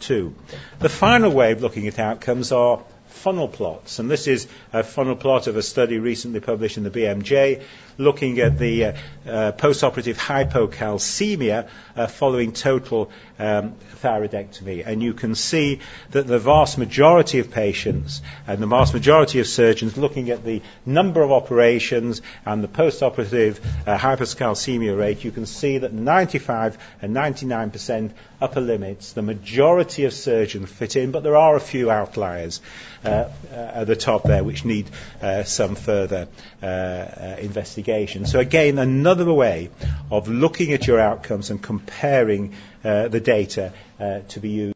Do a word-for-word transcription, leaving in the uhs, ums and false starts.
two. The final way of looking at outcomes are funnel plots, and this is a funnel plot of a study recently published in the B M J looking at the uh, uh, post-operative hypocalcemia uh, following total um, thyroidectomy. And you can see that the vast majority of patients and the vast majority of surgeons looking at the number of operations and the post-operative uh, hypocalcemia rate, you can see that ninety-five and ninety-nine percent upper limits, the majority of surgeons fit in, but there are a few outliers uh, uh, at the top there which need uh, some further uh, uh, investigation. So again, another way of looking at your outcomes and comparing uh, the data uh, to be used.